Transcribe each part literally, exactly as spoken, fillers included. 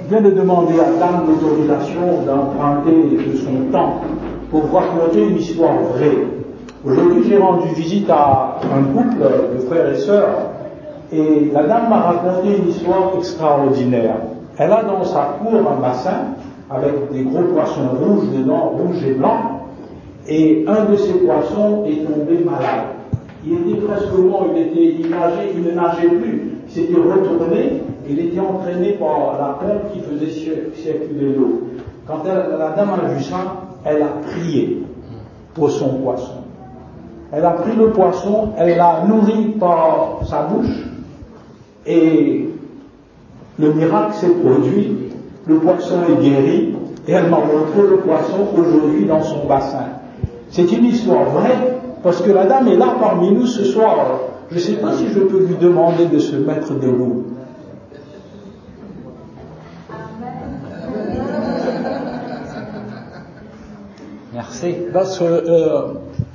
viens de demander à Dan l'autorisation d'emprunter de son temps pour vous raconter une histoire vraie. Aujourd'hui, j'ai rendu visite à un couple de frères et sœurs, et la dame m'a raconté une histoire extraordinaire. Elle a dans sa cour un bassin avec des gros poissons rouges dedans, rouges et blancs, et un de ces poissons est tombé malade. Il était presque mort, il était, il nageait, il ne nageait plus, il s'était retourné, il était entraîné par la pompe qui faisait circuler l'eau. Quand elle, la dame a vu ça, elle a prié pour son poisson. Elle a pris le poisson, elle l'a nourri par sa bouche, et le miracle s'est produit, le poisson est guéri, et elle m'a montré le poisson aujourd'hui dans son bassin. C'est une histoire vraie, parce que la dame est là parmi nous ce soir. Je ne sais pas si je peux lui demander de se mettre debout. Merci. That's uh,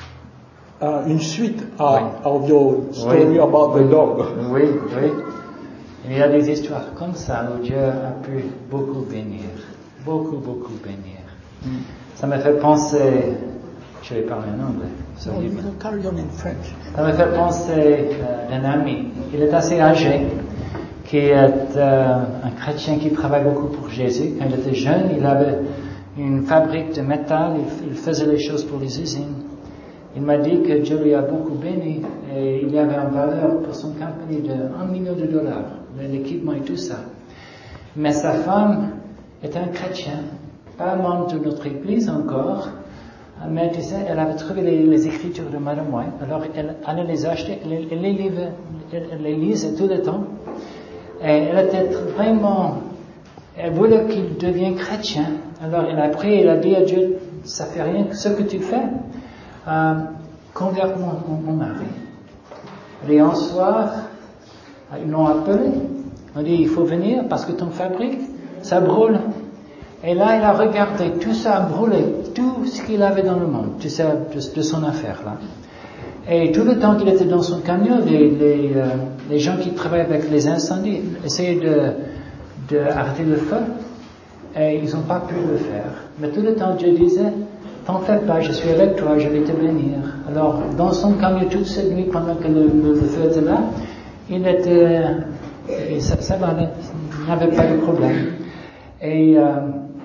uh, une suite à, oui. of your story oui. about oui. the dog. Oui, oui. Il y a des histoires comme ça où Dieu a pu beaucoup bénir. Beaucoup, beaucoup bénir. Mm. Ça me fait penser... Je vais parler en anglais. So no, you can carry on in French. Ça me fait penser euh, d'un ami. Il est assez âgé, qui est euh, un chrétien qui travaille beaucoup pour Jésus. Quand il était jeune, il avait une fabrique de métal, il, il faisait les choses pour les usines. Il m'a dit que Dieu lui a beaucoup béni et il y avait une valeur pour son compagnie de un million de dollars, l'équipement et tout ça. Mais sa femme était un chrétien, pas membre de notre église encore, mais tu sais, elle avait trouvé les, les écritures de Madame White, alors elle allait les acheter, elle, elle, les, livre, elle, elle les lisait tout le temps, et elle était vraiment, elle voulait qu'il devienne chrétien, alors elle a prié, elle a dit à Dieu, ça fait rien, ce que tu fais, euh, convertis mon, mon mari. Et un soir, ils l'ont appelé, ils ont dit, il faut venir parce que ton fabrique, ça brûle. Et là, il a regardé, tout ça a brûlé, tout ce qu'il avait dans le monde, tu sais, de, de son affaire là. Et tout le temps qu'il était dans son camion, les, les, euh, les gens qui travaillent avec les incendies essayaient de, de arrêter le feu, et ils n'ont pas pu le faire. Mais tout le temps, Dieu disait, t'en fais pas, je suis avec toi, je vais te bénir. Alors, dans son camion, toute cette nuit, pendant que le, le, le feu était là, il était, et ça, ça va, il n'avait pas de problème. Et euh,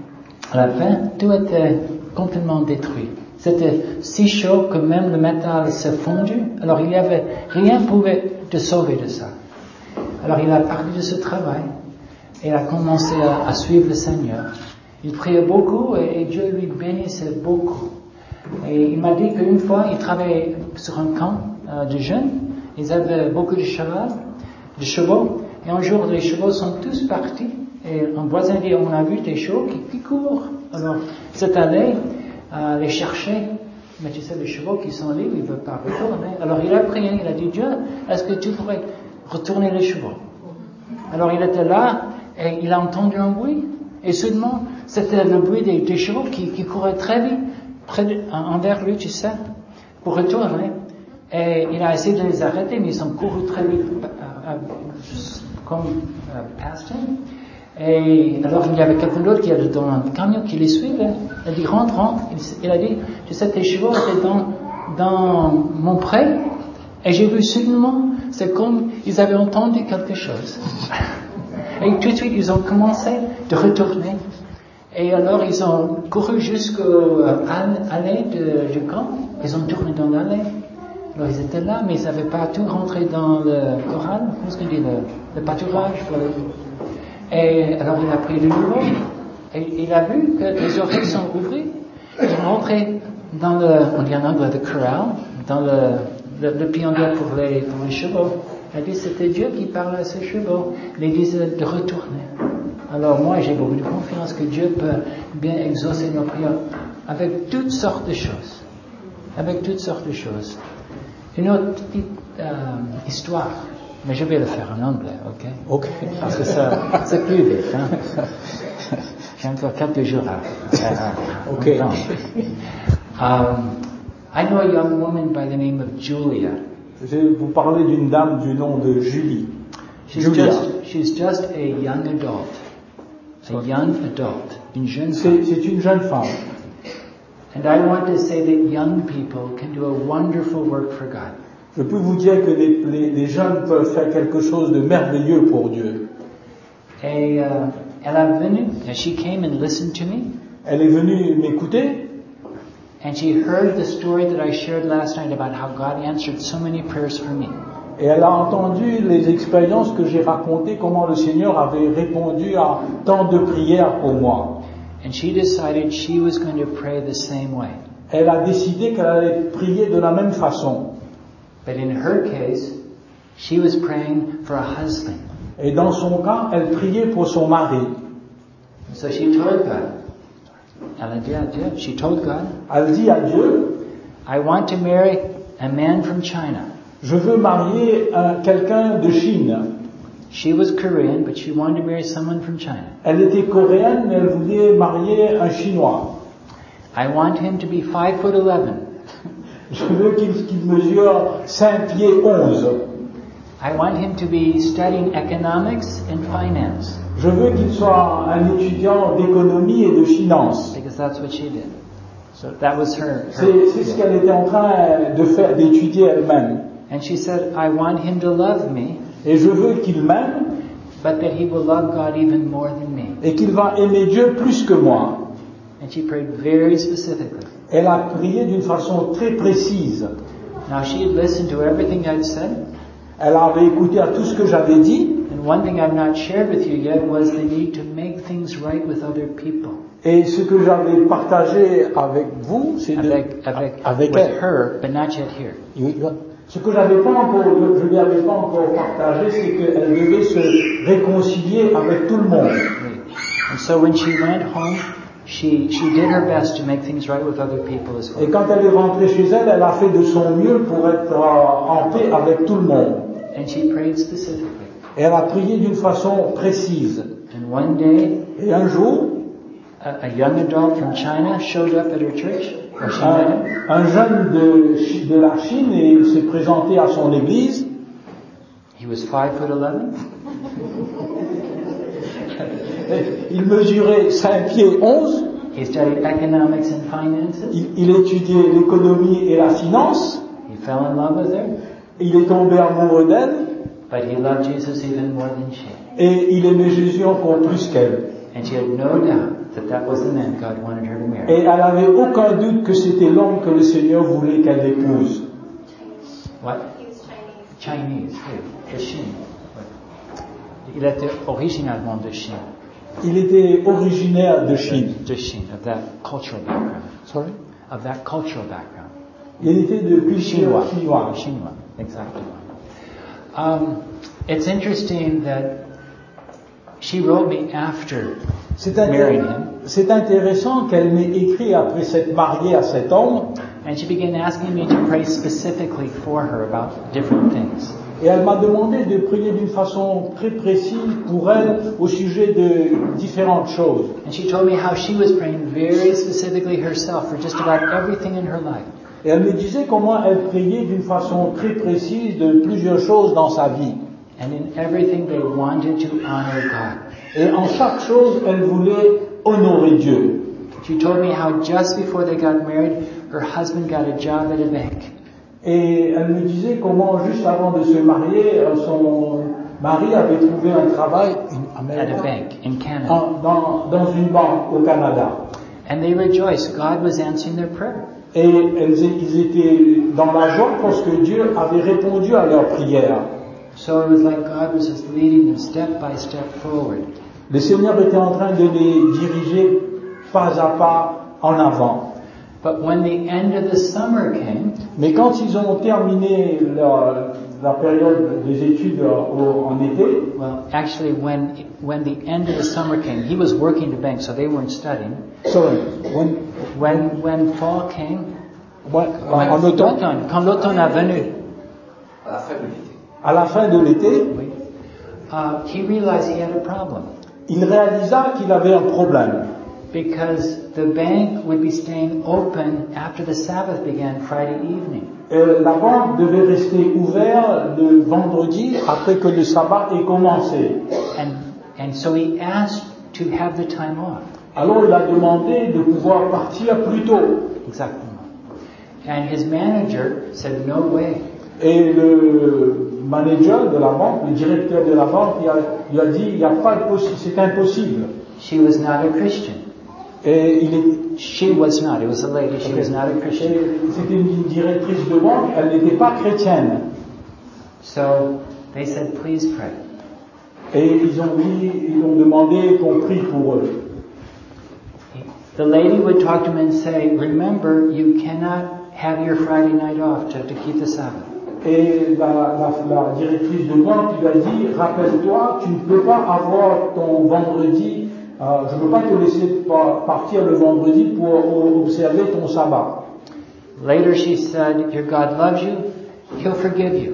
à la fin, tout était complètement détruit. C'était si chaud que même le métal s'est fondu. Alors il y avait rien pouvait te sauver de ça. Alors il a parlé de ce travail et il a commencé à, à suivre le Seigneur. Il priait beaucoup et, et Dieu lui bénissait beaucoup. Et il m'a dit qu'une fois il travaillait sur un camp euh, de jeunes. Ils avaient beaucoup de chevaux, de chevaux. Et un jour les chevaux sont tous partis. Et un voisin dit, on a vu des chevaux qui, qui courent. Alors, c'est allé euh, les chercher. Mais tu sais, les chevaux qui sont libres, ils ne veulent pas retourner. Alors, il a prié, il a dit, Dieu, est-ce que tu pourrais retourner les chevaux? Alors, il était là, et il a entendu un bruit. Et seulement, c'était le bruit des, des chevaux qui, qui couraient très vite, près de, envers lui, tu sais, pour retourner. Et il a essayé de les arrêter, mais ils ont couru très vite, euh, euh, comme euh, past him. Et alors il y avait quelqu'un d'autre qui était dans un camion qui les suivait. Il a dit rentre, rentre. Il a dit, tu sais, tes chevaux étaient dans, dans mon pré. Et j'ai vu seulement, c'est comme ils avaient entendu quelque chose. Et tout de suite ils ont commencé de retourner. Et alors ils ont couru jusqu'au allée de, du camp. Ils ont tourné dans l'allée. Alors ils étaient là, mais ils n'avaient pas tout rentré dans le corral. Comment est-ce qu'on dit, le, le pâturage pour le, Et alors il a pris de nouveau, et il a vu que les oreilles sont ouvertes. Ils sont rentrés dans le, on dit en anglais, the corral, dans le, le, le pion-d'eau pour les, pour les chevaux. Il a dit c'était Dieu qui parlait à ces chevaux. Il disait de retourner. Alors moi j'ai beaucoup de confiance que Dieu peut bien exaucer nos prières avec toutes sortes de choses. Avec toutes sortes de choses. Une autre petite euh, histoire. Mais je vais le faire en anglais, ok? Ok. Parce que ça, c'est plus vite, hein? J'ai encore quelques jours à, à, à ok. Um, I know a young woman by the name of Julia. Je vais vous parler d'une dame du nom de Julie. She's Julia. just, she's just a young adult. a young adult, une jeune C'est, femme. c'est une jeune femme. And I want to say that young people can do a wonderful work for God. Je peux vous dire que les, les, les jeunes peuvent faire quelque chose de merveilleux pour Dieu. Et euh, elle a venu, she came and listened to me. Elle est venue m'écouter. And she heard the story that I shared last night about how God answered so many prayers for me. Et elle a entendu les expériences que j'ai racontées, comment le Seigneur avait répondu à tant de prières pour moi. And she decided she was going to pray the same way. Elle a décidé qu'elle allait prier de la même façon. But in her case, she was praying for a husband. Et dans son cas, elle priait pour son mari. So she told God. Elle a dit à Dieu, she told God, Elle dit à Dieu, I want to marry a man from China. je veux marier un, quelqu'un de Chine. She was Korean, but she wanted to marry someone from China. Elle était coréenne, mais elle voulait marier un Chinois. I want him to be five foot eleven. Je veux qu'il, qu'il mesure cinq pieds onze. I want him to be studying economics and finance. Je veux qu'il soit un étudiant d'économie et de finance. Because that's what she did. So that was her. her C'est, c'est ce qu'elle était en train de faire, d'étudier elle-même. And she said, I want him to love me. Et je veux qu'il m'aime. But that he will love God even more than me. Et qu'il va aimer Dieu plus que moi. And she prayed very specifically. Elle a prié d'une façon très précise. Now she had listened to everything I'd said. Elle avait écouté à tout ce que j'avais dit. And one thing I've not shared with you yet was the need to make things right with other people. Et ce que j'avais partagé avec vous, c'est de, avec, avec, avec with elle. her, but not yet here. Ce que j'avais pas encore, je lui avais pas encore partagé, c'est qu'elle devait se réconcilier avec tout le monde. And so when she went home, she she did her best to make things right with other people as well. Et quand elle est rentrée chez elle, elle a fait de son mieux pour être en paix avec tout le monde. And she prayed specifically. Et elle a prié d'une façon précise. And one day, et un jour, a, a young adult from China showed up at her church. Un, un jeune de, de la Chine et il s'est présenté à son église. He was five foot eleven. Il mesurait cinq pieds onze. He studied economics and finances. Il, il étudiait l'économie et la finance. He fell in love with her. Il est tombé amoureux d'elle. But he loved Jesus even more than she. Et il aimait Jésus encore plus qu'elle. And she had no doubt that that was the man God wanted her to marry. Et elle avait aucun doute que c'était l'homme que le Seigneur voulait qu'elle épouse. What? He was Chinese. Chinese, oui, de Chine. Il était originalement de Chine. Il était originaire de Chine. De Chine, of that cultural background. Sorry? Of that cultural background. Il était de culture Chinois. chinoise. Chinois, exactly. Um, it's interesting that she wrote me after C'est, marrying intér- him. c'est intéressant qu'elle m'ait écrit après s'être mariée à cet homme. And she began asking me to pray specifically for her about different things. Et elle m'a demandé de prier d'une façon très précise pour elle au sujet de différentes choses. And she told me how she was praying very specifically herself for just about everything in her life. Et elle me disait comment elle priait d'une façon très précise de plusieurs choses dans sa vie. And in everything they wanted to honor God. Et en chaque chose, elle voulait honorer Dieu. She told me how just before they got married, her husband got a job at a bank. Et elle me disait comment juste avant de se marier, son mari avait trouvé un travail At a bank in Canada. en- dans, dans une banque au Canada. And they rejoiced. God was answering their prayer. Et elles, ils étaient dans la joie parce que Dieu avait répondu à leurs prières. So it was like God was just leading them step by step forward. Le Seigneur était en train de les diriger pas à pas en avant. But when the end of the summer came, Mais quand ils ont terminé la, la période des études au- en été, well, actually when when the end of the summer came, he was working the bank, so they weren't studying. sorry, when, When when fall came, when- en, en automne, l'automne, quand l'automne est venu, À la fin de l'été. à la fin de l'été, oui, uh, he realized he had a problem il réalisa qu'il avait un problème. because the bank would be staying open after the Sabbath began Friday evening. Euh, la banque devait rester ouverte le vendredi après que le sabbat ait commencé. And and so he asked to have the time off. Alors il a demandé de pouvoir partir plus tôt. Exactement. And his manager said, no way. Et le manager de la banque, le directeur de la banque, il a, il a dit, il n'y a pas de possible, c'est impossible. She was not a Christian. Et il est, She was not. It was a lady. She was not a Christian. et c'était une directrice de banque, elle n'était pas chrétienne. So they said, please pray. Et ils ont dit, ils ont demandé qu'on prie pour eux. The lady would talk to him and say, remember, you cannot have your Friday night off to, to keep the Sabbath. Et la, la, la directrice de banque lui a dit, rappelle-toi, tu ne peux pas avoir ton vendredi, euh, je ne peux pas te laisser partir le vendredi pour observer ton sabbat. Later she said, your God loves you, He'll forgive you.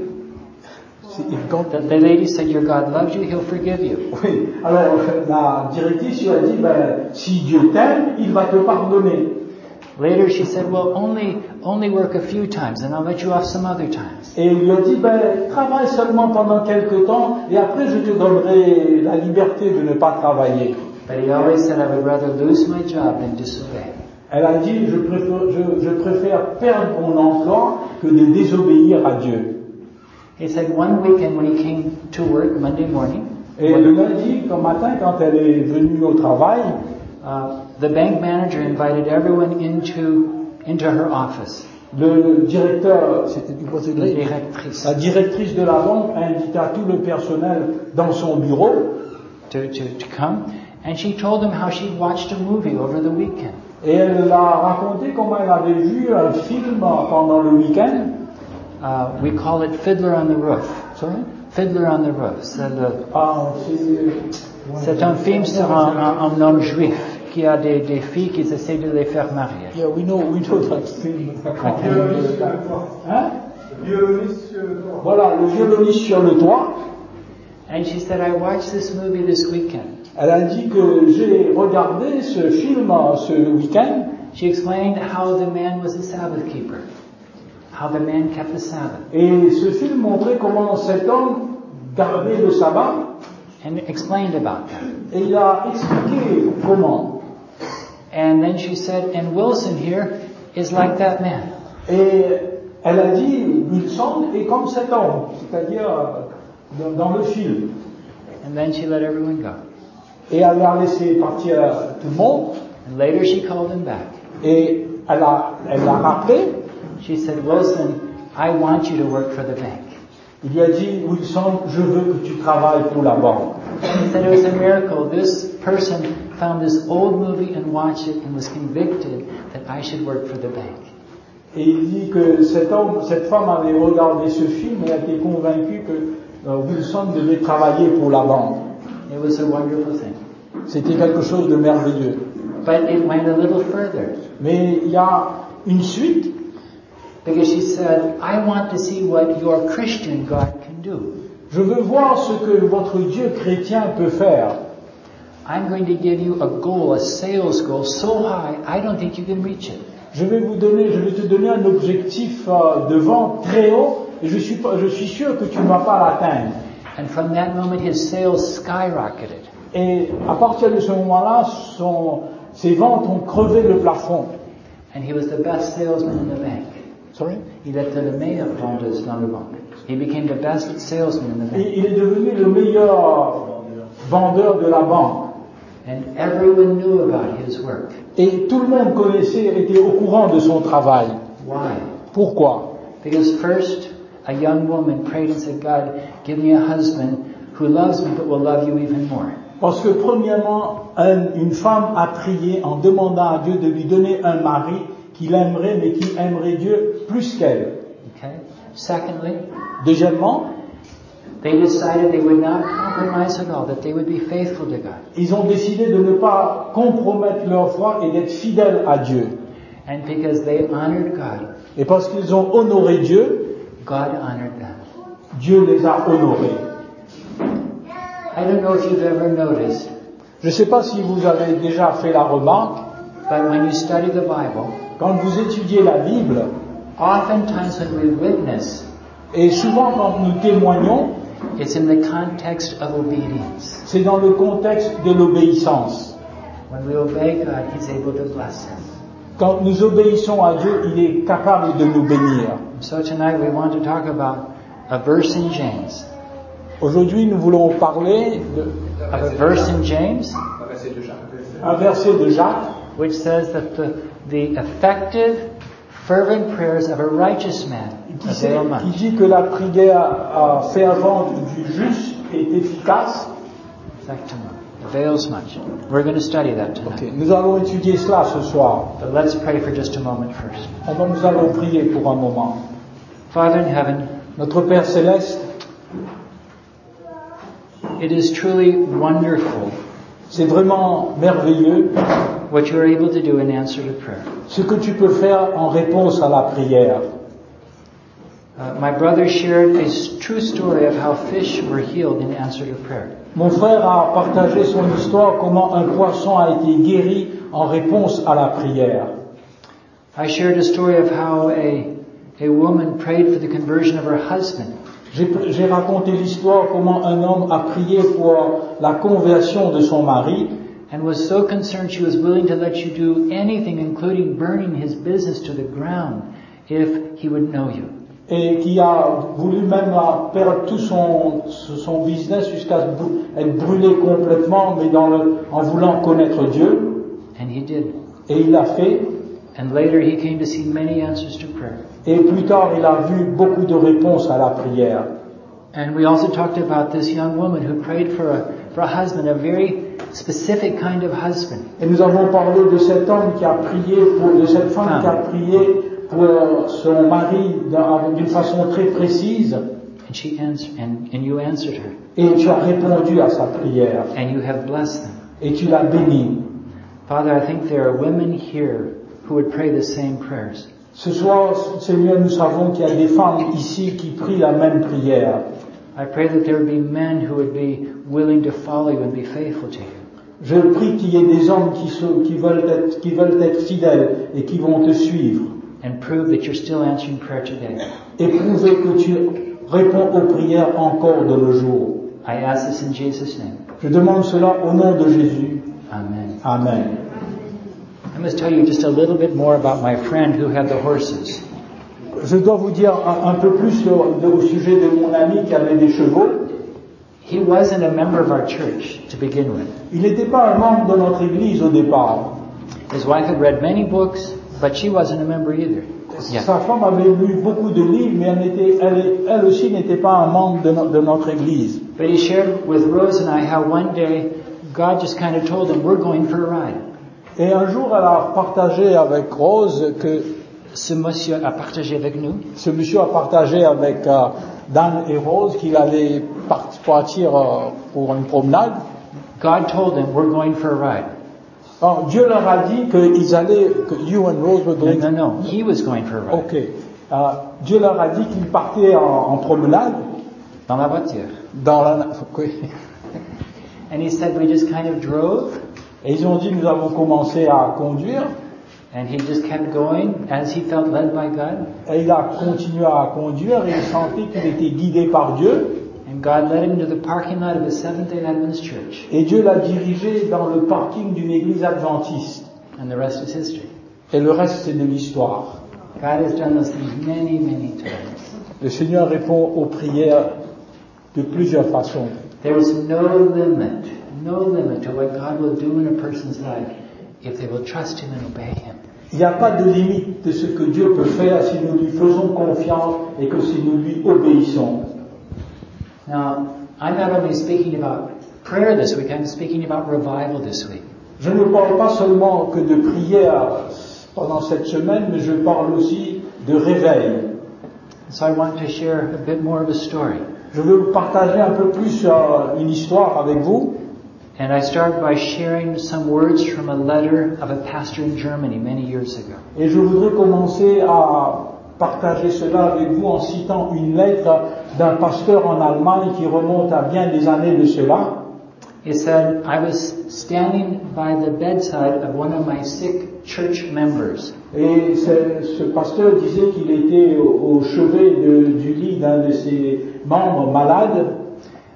The, the lady said, your God loves you, He'll forgive you. Oui, alors la directrice lui a dit, ben, si Dieu t'aime, il va te pardonner. Later she said, well, only only work a few times and I'll let you off some other times. Et il lui a dit, ben, travaille seulement pendant quelque temps et après je te donnerai la liberté de ne pas travailler. But he always said, I would rather lose my job than disobey. Elle a dit, je préfère, je, je préfère perdre mon emploi que de désobéir à Dieu. He said one weekend when he came to work Monday morning, Et le lundi, comme matin, quand elle est venue au travail, uh, the bank manager invited everyone into into her office. le directeur, c'était du côté de La directrice. la directrice de la banque a invité tout le personnel dans son bureau To, to, to come, and she told them how she watched a movie over the weekend. et elle a raconté comment elle avait vu un film pendant le week-end. Uh, we call it Fiddler on the Roof. Sorry? Fiddler on the Roof. C'est, le, Ah, c'est, c'est un film sur un, un, un homme juif qui a des, des filles qui essaient de les faire marier. Yeah, we know, we know that film. Hein? Violoniste sur le toit. Voilà, le violoniste sur le toit. And she said, I watched this movie this weekend. Elle a dit que j'ai regardé ce film ce week-end. She explained how the man was a Sabbath keeper. How the man kept the Sabbath. Et ce film montrait comment cet homme gardait le sabbat. And explained about that. Et il a expliqué comment. And then she said, and Wilson here is like that man. Et elle a dit, Wilson est comme cet homme, c'est-à-dire dans, dans le film. And then she let everyone go. Et elle a laissé partir tout le monde. And later she called him back. Et elle a, elle l'a rappelé. She said, Wilson, I want you to work for the bank. Il lui a dit, Wilson, je veux que tu travailles pour la banque. And he said it was a miracle. This person found this old movie and watched it and was convicted that I should work for the bank. Et il dit que cet homme, cette femme avait regardé ce film et a été convaincue que euh, Wilson devait travailler pour la banque. It was a wonderful thing. C'était quelque chose de merveilleux. But it went a little further. Mais il y a une suite. Because she said, I want to see what your Christian God can do. Je veux voir ce que votre Dieu chrétien peut faire. I'm going to give you a goal, a sales goal so high, I don't think you can reach it. Je vais vous donner, je vais te donner un objectif euh, de vente très haut et je suis, pas, je suis sûr que tu ne vas pas l'atteindre. And from that moment, his sales skyrocketed. Et à partir de ce moment-là, son, ses ventes ont crevé le plafond. And he was the best salesman in the bank. Sorry? Il était le meilleur vendeur dans le banque. He became the best salesman in the bank. Et il est devenu le meilleur vendeur de la banque. And everyone knew about his work. Et tout le monde connaissait, était au courant de son travail. Why? Pourquoi? Because first, a young woman prayed and said, God, give me a husband who loves me but will love you even more. Parce que premièrement, un, une femme a prié en demandant à Dieu de lui donner un mari qu'il aimerait, mais qui aimerait Dieu plus qu'elle. Okay. Secondly, Deuxièmement, they decided they would not compromise at all, that they would be faithful to God. ils ont décidé de ne pas compromettre leur foi et d'être fidèles à Dieu. And because they honored God, Et parce qu'ils ont honoré Dieu, God honored them. Dieu les a honorés. I don't know if you've ever noticed, Je ne sais pas si vous avez déjà fait la remarque, but when you study the Bible, quand vous étudiez la Bible, oftentimes when we witness, et souvent quand nous témoignons, It's in the context of obedience. C'est dans le contexte de l'obéissance. When we obey God, He's able to bless us. Quand nous obéissons à Dieu, il est capable de nous bénir. So tonight we want to talk about a verse in James. Aujourd'hui, nous voulons parler de, Of a verse in James, un verset de Jacques which says that the, the effective, fervent prayers of a righteous man qui, sait- avail qui much. dit que la prière euh, fervente du juste est efficace. Exactement. Avails much. We're going to study that tonight. Ok, nous allons étudier cela ce soir. But let's pray for just a moment first. On va- Nous allons prier pour un moment. Father in heaven, Notre Père Céleste, it is truly wonderful c'est vraiment merveilleux what you are able to do in answer to prayer. ce que tu peux faire en réponse à la prière. Uh, my brother shared a s- true story of how fish were healed in answer to prayer. Mon frère a partagé son histoire, comment un poisson a été guéri en réponse à la prière. I shared a story of how a, a woman prayed for the conversion of her husband. J'ai, j'ai raconté l'histoire comment un homme a prié pour la conversion de son mari And was so concerned she was willing to let you do anything, including burning his business to the ground, if he would know you. et qui a voulu même perdre tout son, son business jusqu'à être brûlé complètement, mais dans le, en voulant connaître Dieu. And he did. Et il l'a fait. And later he came to see many answers to prayer. Et plus tard, il a vu beaucoup de réponses à la prière. And we also talked about this young woman who prayed for a, for a husband, a very specific kind of husband. Et nous avons parlé de cet homme qui a prié pour, de cette femme Ah. qui a prié pour son mari d'un- d'une façon très précise. And she answered, and, and you answered her. Et tu as répondu à sa prière. And you have blessed them. Et tu l'as béni. Father, I think there are women here who would pray the same prayers. Ce soir, Seigneur, nous savons qu'il y a des femmes ici qui prient la même prière. I pray that there would be men who would be willing to follow you and be faithful to you. Je prie qu'il y ait des hommes qui, sont, qui, veulent être, qui veulent être fidèles et qui vont te suivre. And prove that you're still answering prayer today. Et prouver que tu réponds aux prières encore de nos jours. I ask this in Jesus' name. Je demande cela au nom de Jésus. Amen. Amen. I must tell you just a little bit more about my friend who had the horses. Je dois vous dire un, un peu plus sur- de- au sujet de mon ami qui avait des chevaux. He wasn't a member of our church to begin with. Il n'était pas un membre de notre église au départ. His wife had read many books, but she wasn't a member either. Yeah. Sa femme avait lu beaucoup de livres, mais elle, n'était, elle, elle aussi n'était pas un membre de, no- de notre église. But he shared with Rose and I how one day God just kind of told him, we're going for a ride. Et un jour, elle a partagé avec Rose que Ce monsieur a partagé avec nous ce monsieur a partagé avec euh, Dan et Rose qu'il allait part- partir euh, pour une promenade. God told him, we're going for a ride. Alors, Dieu leur a dit qu'ils allaient, que you and Rose were No, going. no, no. He was going for a ride. Ok. Euh, Dieu leur a dit qu'ils partaient en, en promenade Dans la voiture. dans la. Oui. And he said, we just kind of drove. Et ils ont dit nous avons commencé à conduire And he just kept going as he felt led by God. et il a continué à conduire et il sentait qu'il était guidé par Dieu And God led him to the parking lot of a Seventh-day Adventist church. et Dieu l'a dirigé dans le parking d'une église adventiste. And the rest is history. Et le reste c'est de l'histoire. God has done those things many, many times. Le Seigneur répond aux prières de plusieurs façons. There is no limit, no limit to what God will do in a person's life if they will trust Him and obey Him. Il n'y a pas de limite de ce que Dieu peut faire si nous lui faisons confiance et que si nous lui obéissons. Now, I'm not only speaking about prayer this week, I'm speaking about revival this week. Je ne parle pas seulement que de prière pendant cette semaine, mais je parle aussi de réveil. So I want to share a bit more of a story. Je veux vous partager un peu plus euh, une histoire avec vous. And I start by sharing some words from a letter of a pastor in Germany many years ago. Et je voudrais commencer à partager cela avec vous en citant une lettre d'un pasteur en Allemagne qui remonte à bien des années de cela. He said, I was standing by the bedside of one of my sick church members. Et ce, ce pasteur disait qu'il était au, au chevet de, du lit d'un de ses membres malades.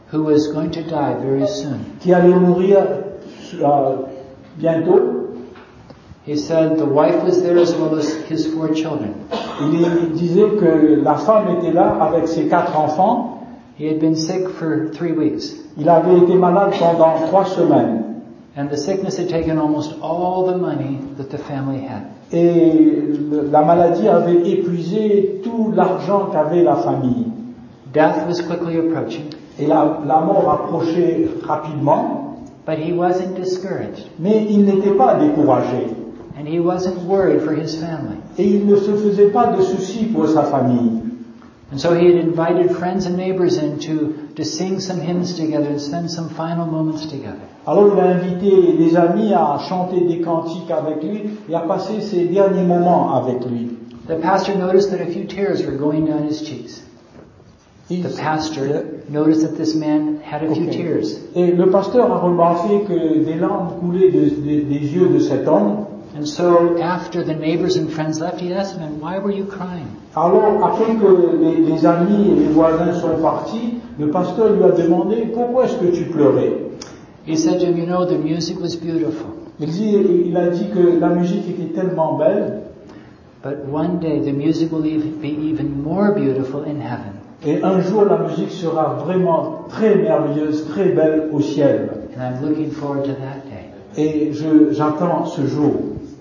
who was going to die very soon. qui allait mourir euh, bientôt. He said the wife was there as well as his four children. Il disait que la femme était là avec ses quatre enfants. He had been sick for three weeks. Il avait été malade pendant trois semaines. And the sickness had taken almost all the money that the family had. Et la maladie avait épuisé tout l'argent qu'avait la famille. Death was quickly approaching. Et la, la mort approchait rapidement. But he wasn't discouraged. Mais il n'était pas découragé. And he wasn't worried for his family. Et il ne se faisait pas de soucis pour sa famille. And so he had invited friends and neighbors in to, to sing some hymns together and spend some final moments together. Alors il a invité des amis à chanter des cantiques avec lui et à passer ses derniers moments avec lui. The pastor noticed that a few tears were going down his cheeks. Il, The pastor noticed that this man had a few okay. tears. Et le pasteur a remarqué que des larmes coulaient de, de, des yeux de cet homme. And so after the neighbors and friends left, he asked him, why were you crying? Alors, après que les, les amis et les voisins sont partis, le pasteur lui a demandé, pourquoi est-ce que tu pleurais? He said to him, you know, the music was beautiful. Il, dit, il a dit que la musique était tellement belle. But one day the music will be even more beautiful in heaven. Et un jour, la musique sera vraiment très merveilleuse, très belle au ciel. And I'm looking forward to that day. Et je, j'attends ce jour.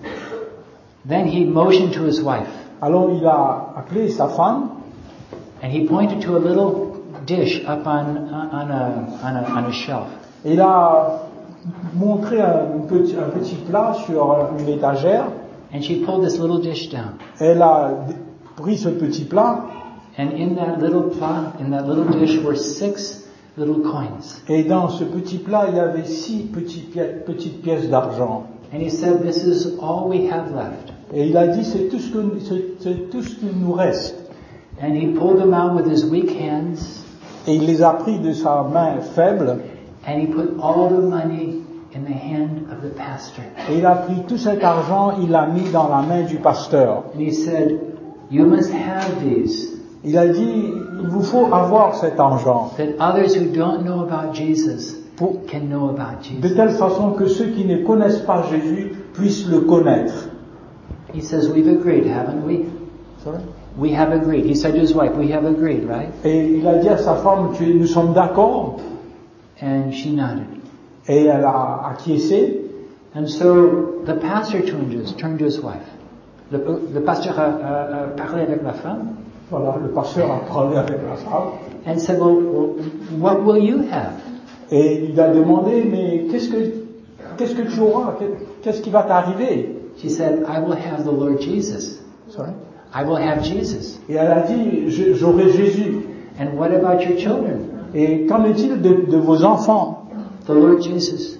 Then he motioned to his wife. Alors il a appelé sa femme. And he pointed to a little dish up on, on, a, on, a, on a shelf. Et il a montré un petit, un petit plat sur une étagère. And she pulled this little dish down. Elle a pris ce petit plat. And in that little plat, in that little dish were six little coins. Et dans ce petit plat, il y avait six petites pièces, petites pièces d'argent. And he said, this is all we have left. Et il a dit, c'est tout ce que, c'est, c'est tout ce qu'il nous reste. And he pulled them out with his weak hands. Et il les a pris de sa main faible. And he put all the money in the hand of the pastor. Et il a pris tout cet argent, il l'a mis dans la main du pasteur. And he said, you must have these. Il a dit, il vous faut avoir cet argent. That others who don't know about Jesus Pour, can know about Jesus. de telle façon que ceux qui ne connaissent pas Jésus puissent le connaître. He says, we've agreed, haven't we? Sorry? We have agreed. He said to his wife, we have agreed, right? Et il a dit à sa femme, tu, nous sommes d'accord. And she nodded. Et elle a acquiescé. And so the pastor turned to his, turned to his wife. Le, le pasteur a, a, a parlé avec la femme. Voilà, le pasteur a parlé avec la femme. And said, well, well, what will you have? Et il a demandé, mais qu'est-ce que, qu'est-ce que tu auras? Qu'est-ce qui va t'arriver? She said, I will have the Lord Jesus. Sorry? I will have Jesus. Et elle a dit, je, j'aurai Jésus. And what about your children? Et qu'en est-il de, de vos enfants? The Lord Jesus.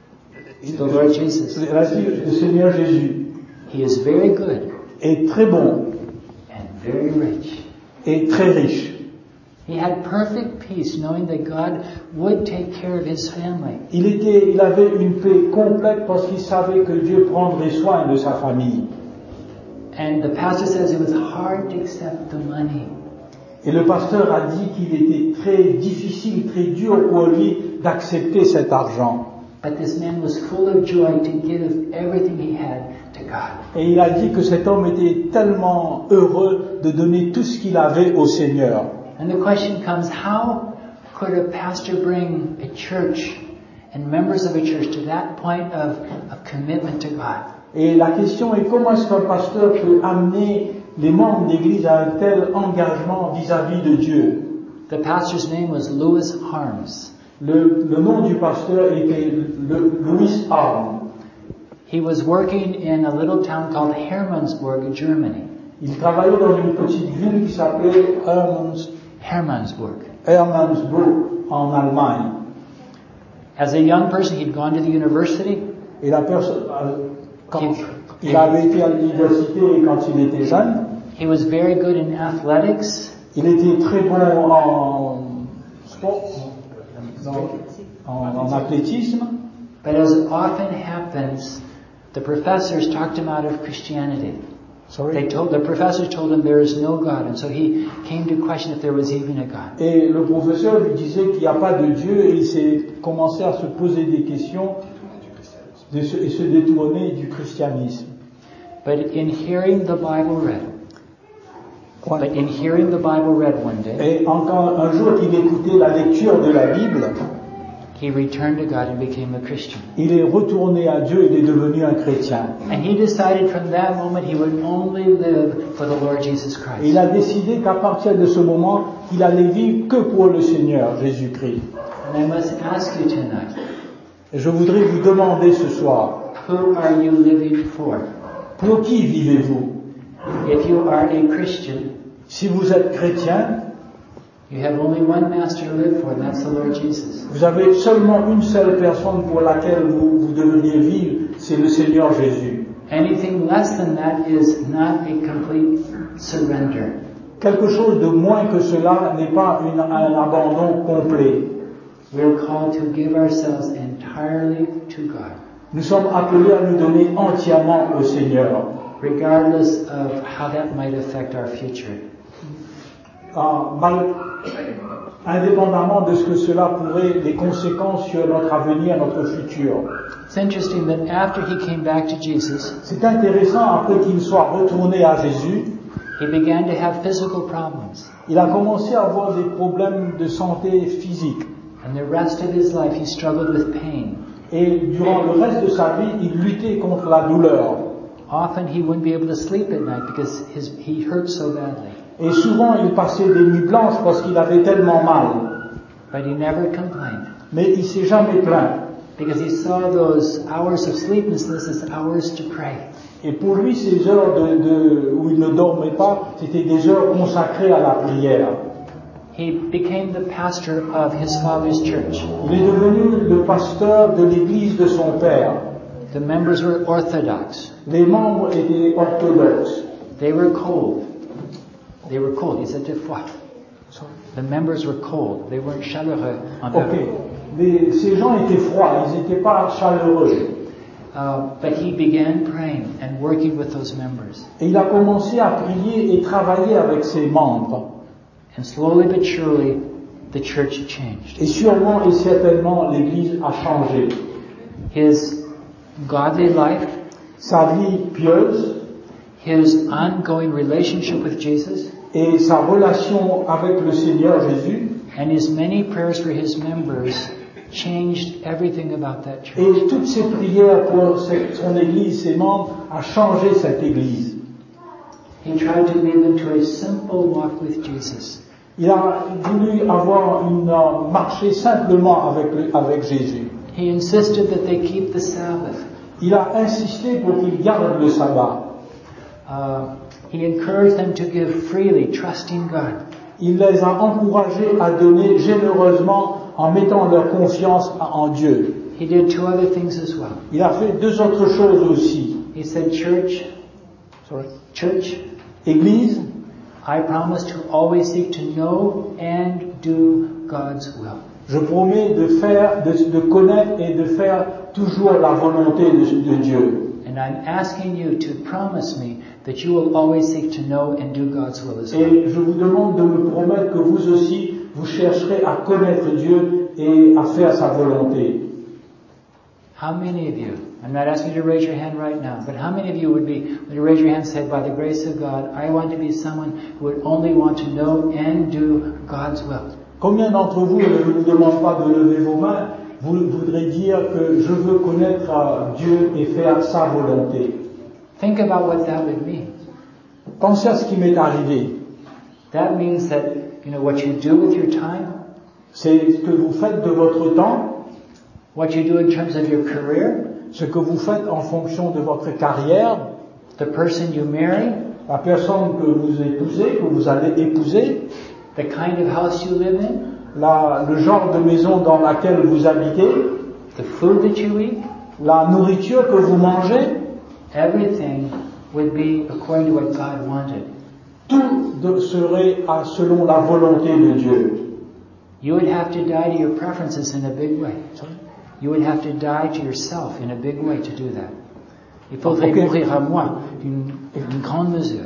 The Lord Jesus. Elle a dit, le Seigneur Jésus He is very good est très bon and very rich. et très riche. He had perfect peace knowing that God would take care of his family. Il était, il avait une paix complète parce qu'il savait que Dieu prendrait soin de sa famille. And the pastor says it was hard to accept the money. Et le pasteur a dit qu'il était très difficile, très dur pour lui d'accepter cet argent. But this man was full of joy to give everything he had to God. Et il a dit que cet homme était tellement heureux de donner tout ce qu'il avait au Seigneur. And the question comes, how could a pastor bring a church and members of a church to that point of, of commitment to God? Et la question est, comment est-ce qu'un pasteur peut amener les membres d'église à un tel engagement vis-à-vis de Dieu? The pastor's name was Louis Harms. Le, le nom du pasteur était le, Louis Arm. He was working in a little town called Hermannsburg, Germany. Il travaillait dans une petite ville qui s'appelait Hermanns, Hermannsburg. Hermannsburg en Allemagne. As a young person, he'd gone to the university. Et la personne, quand il avait été à l'université et quand il était jeune, He was very good in athletics. il était très bon en sport, en, en athlétisme. But as often happens, the professors talked him out of Christianity. Sorry. They told, the professor told him there is no God, and so he came to question if there was even a God. Et le professeur lui disait qu'il n'y a pas de Dieu et il s'est commencé à se poser des questions de se, et se détourner du christianisme. But in hearing the Bible read, but in hearing the Bible read one day, Et encore un jour qu'il écoutait la lecture de la Bible, he returned to God and became a Christian. il est retourné à Dieu et il est devenu un chrétien. And he decided from that moment he would only live for the Lord Jesus Et il Christ. a décidé qu'à partir de ce moment, il allait vivre que pour le Seigneur Jésus-Christ. And I must ask you tonight, Et je voudrais vous demander ce soir, who are you living for? pour qui vivez-vous? If you are a Christian, Si vous êtes chrétien, you have only one master to live for, and that's the Lord Jesus. vous avez seulement une seule personne pour laquelle vous, vous devriez vivre, c'est le Seigneur Jésus. Anything less than that is not a complete surrender. Quelque chose de moins que cela n'est pas une, un abandon complet. We're called to give ourselves entirely to God, Nous sommes appelés à nous donner entièrement au Seigneur, regardless of how that might affect our future. Ah, mal- indépendamment de ce que cela pourrait, les conséquences sur notre avenir, notre futur. It's interesting that after he came back to Jesus, C'est intéressant, après qu'il soit retourné à Jésus, he began to have physical problems. il a commencé à avoir des problèmes de santé physique. And the rest of his life he struggled with pain. Et durant le reste de sa vie, il luttait contre la douleur. Often he wouldn't be able to sleep at night because his, he hurt so badly. Et souvent, il passait des nuits blanches parce qu'il avait tellement mal. But he never complained Mais il s'est jamais plaint. because he saw those hours of sleeplessness as hours to pray. Et pour lui, ces heures de, de, où il ne dormait pas, c'était des heures consacrées à la prière. He became the pastor of his father's church. Il est devenu le pasteur de l'église de son père. The members were orthodox. Les membres étaient orthodoxes. They were cold. They were cold. Ils étaient froids. The members were cold. They weren't chaleureux envers Ok. eux. Les, ces gens étaient froids, ils n'étaient pas chaleureux. Uh, but he began praying and working with those members. Et il a commencé à prier et travailler avec ses membres. And slowly but surely, the church changed. Et sûrement et certainement, l'église a changé. His godly life, Sa vie pieuse his ongoing relationship with Jesus, et sa relation avec le Seigneur Jésus and his many prayers for his members changed everything about that church. et toutes ses prières pour son église, ses membres, a changé cette église. He tried to lead them to a simple walk with Jesus. Il a voulu avoir une euh, marché simplement avec, le, avec Jésus. He insisted that they keep the Sabbath. Il a insisté pour qu'ils gardent le sabbat. Uh, he encouraged them to give freely, trusting God. Il les a encouragés à donner généreusement en mettant leur confiance en Dieu. He did two other things as well. Il a fait deux autres choses aussi. He said, Church, Sorry. church, Église, I promise to always seek to know and do God's will. je promets de faire, de, de connaître et de faire toujours la volonté de, de Dieu. And I'm asking you to promise me that you will always seek to know and do God's will as well. Et je vous demande de me promettre que vous aussi, vous chercherez à connaître Dieu et à faire sa volonté. How many of you, I'm not asking you to raise your hand right now, but how many of you would be, would you raise your hand and say, by the grace of God, I want to be someone who would only want to know and do God's will? Combien d'entre vous, et je ne vous demande pas de lever vos mains, vous voudrez dire que je veux connaître Dieu et faire sa volonté? Think about what that would mean. Pensez à ce qui m'est arrivé. That means that, you know, what you do with your time, C'est ce que vous faites de votre temps, what you do in terms of your career, ce que vous faites en fonction de votre carrière, the person you marry, la personne que vous épousez, que vous allez épouser, the kind of house you live in, la, le genre de maison dans laquelle vous habitez, the food that you eat, la nourriture que vous mangez, everything would be according to what God wanted. tout de, serait à, selon la volonté de Dieu. You would have to die to your preferences in a big way. You would have to die to yourself in a big way to do that. Il faudrait Okay. mourir à moi d'une, d'une grande mesure.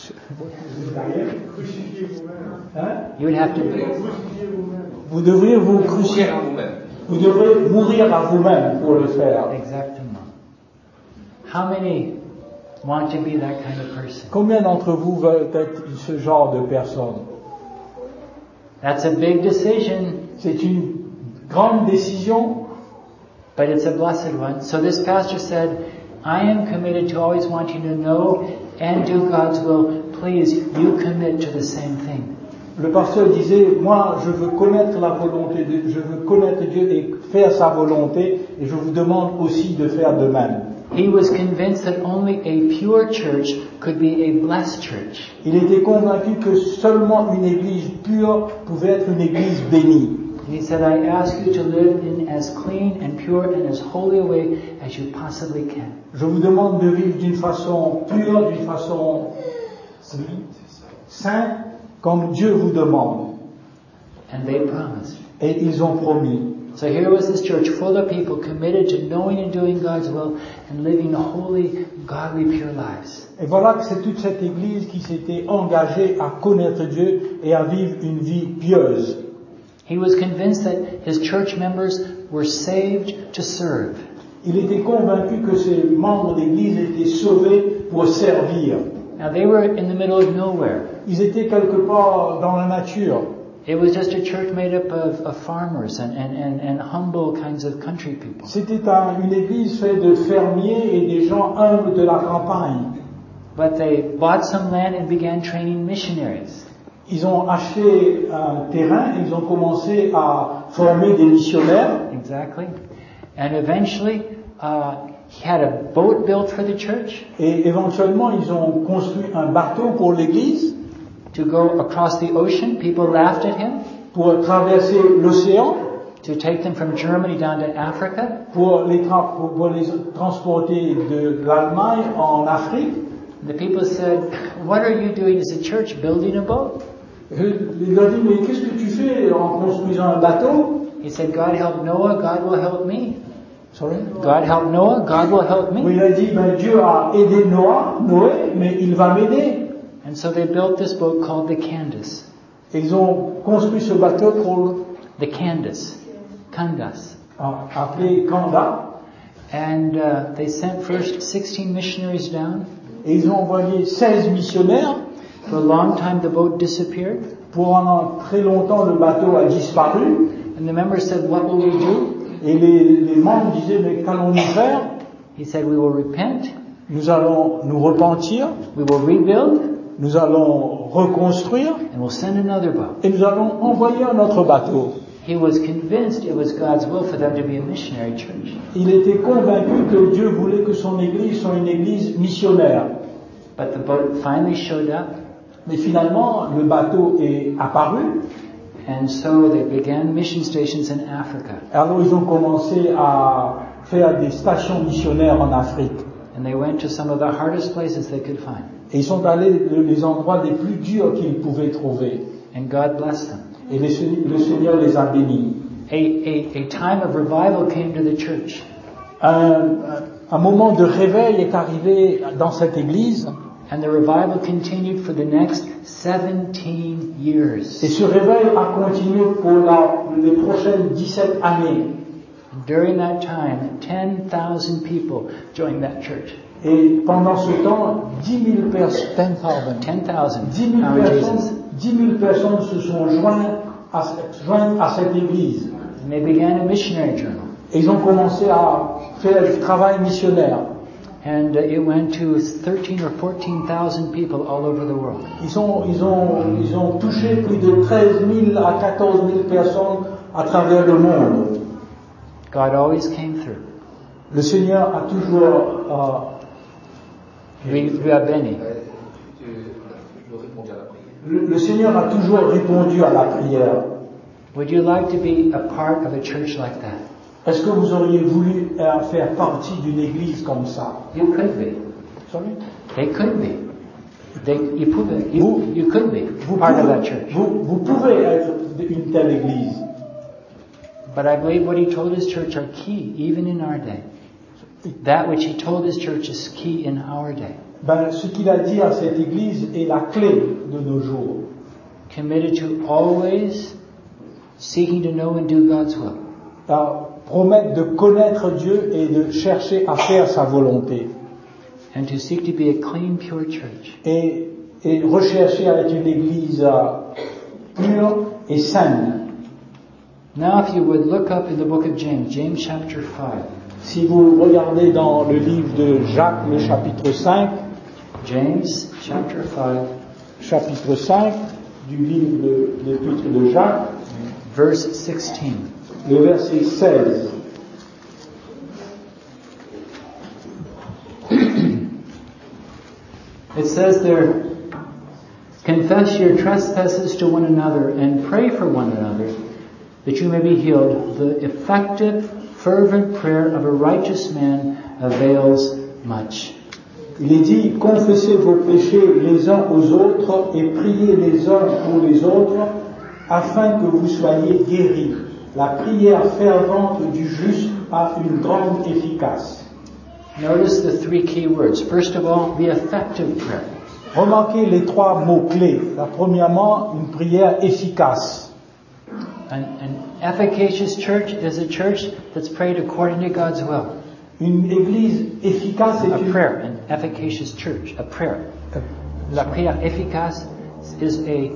Crucifiez vous-même. Hein? You would have to. Crucifiez vous-même. Vous devriez vous Mourir crucifier. à vous-même. Vous devrez mourir à vous-même pour le faire. Exactement. How many want to be that kind of person? Combien d'entre vous veulent être ce genre de personne? That's a big decision, C'est une grande décision, but it's a blessed one. So this pastor said, I am committed to always wanting to know and do God's will. Please, you commit to the same thing. Le pasteur disait, moi je veux connaître la volonté de Dieu, je veux connaître Dieu et faire sa volonté, et je vous demande aussi de faire de même. He was convinced that only a pure church could be a blessed church. Il était convaincu que seulement une église pure pouvait être une église bénie. And he said, I ask you to live in as clean and pure and as holy a way as you possibly can. Je vous demande de vivre d'une façon pure, d'une façon sainte, comme Dieu vous demande. And they promised. Et ils ont promis. So here was this church full of people committed to knowing and doing God's will and living holy, godly, pure lives. Et voilà que c'est toute cette église qui s'était engagée à connaître Dieu et à vivre une vie pieuse. He was convinced that his church members were saved to serve. Il était convaincu que ses membres d'église étaient sauvés pour servir. Now they were in the middle of nowhere. Ils étaient quelque part dans la nature. It was just a church made up of, of farmers and, and, and, and humble kinds of country people. C'était un- une église faite de fermiers et des gens humbles de la campagne. But they bought some land and began training missionaries. Ils ont acheté un terrain, ils ont commencé à former des missionnaires. Exactly. And eventually, uh, he had a boat built for the church Et éventuellement, ils ont construit un bateau pour l'église to go across the ocean. People laughed at him. pour traverser l'océan, To take them from Germany down to Africa. pour les, tra- pour, pour les transporter de l'Allemagne en Afrique. The people said, what are you doing as a church, building a boat? Et il leur dit, mais qu'est-ce que tu fais en construisant un bateau? He said, God helped Noah, God will help me. Sorry? God helped Noah, God will help Oui, me. il a dit, ben, Dieu a aidé Noah, Noé, mais il va m'aider. And so they built this boat called the Candace. Et ils ont construit ce bateau pour The Candace. Candace. ah, appelé Kanda. And uh, they sent first sixteen missionaries down. Et ils ont envoyé seize missionnaires. For a long time the boat disappeared. Pendant très longtemps, le bateau a disparu. And the members said, what will we do? Et les, les membres disaient, mais qu'allons-nous faire? He said, we will repent, Nous allons nous repentir, we will rebuild, nous allons reconstruire, and we'll send another boat. et nous allons envoyer un autre bateau. He was convinced it was God's will for them to be a missionary church. Il était convaincu que Dieu voulait que son église soit une église missionnaire. But the boat finally showed up, Mais finalement, le bateau est apparu. and so they began mission stations in Africa. Alors ils ont commencé à faire des stations missionnaires en Afrique. And they went to some of the hardest places they could find. Et ils sont allés le- les endroits les plus durs qu'ils pouvaient trouver. And God blessed them. Et les Se- le Seigneur les a bénis. A, a, a time of revival came to the church. Un, un moment de réveil est arrivé dans cette église. And the revival continued for the next seventeen years. Et ce réveil a continué pour la- les prochaines dix-sept années. During that time, ten thousand people joined that church. Et pendant ce temps, dix mille personnes, ten thousand dix mille found Jesus. personnes, dix mille personnes se sont jointes à, jointes à cette église. And they began a missionary journal. Et ils ont commencé à faire du travail missionnaire. And uh, it went to thirteen or fourteen thousand people all over the world. Ils ont, ils ont, ils ont touché plus de treize mille à quatorze mille personnes à travers le monde. God always came through. Le Seigneur a toujours, euh, Lui, lui a béni. Tu je répondis à la prière. le, le Seigneur a toujours répondu à la prière. Would you like to be a part of a church like that? Est-ce que vous auriez voulu euh, faire partie d'une église comme ça? You could be. Sorry? They could be. They, you, could be. Vous- you, you could be Vous part of pouvez, that church. vous, vous pouvez être une telle église. But I believe what he told his church are key, even in our day. that which he told his church is key in our day. Ben, ce qu'il a dit à cette église est la clé de nos jours. Committed to always seeking to know and do God's will. À promettre de connaître Dieu et de chercher à faire sa volonté. And to seek to be a clean, pure church. Et, et rechercher à être une église pure et saine. Now if you would look up in the book of James, James chapter five. Si vous regardez dans le livre de Jacques, le chapitre cinq, James chapter five, chapitre cinq du livre de l'épître de Jacques, verse sixteen. Le verset seize. It says there, confess your trespasses to one another and pray for one another that you may be healed. The effective, fervent prayer of a righteous man avails much. Il est dit, confessez vos péchés les uns aux autres et priez les uns pour les autres afin que vous soyez guéris. La prière fervente du juste a une grande efficace. Notice the three key words. First of all, the effective prayer. Remarquez les trois mots-clés. La premièrement, une prière efficace. An, an efficacious church is a church that's prayed according to God's will. Une église efficace est A une... prayer, an efficacious church, a prayer. La prière efficace is a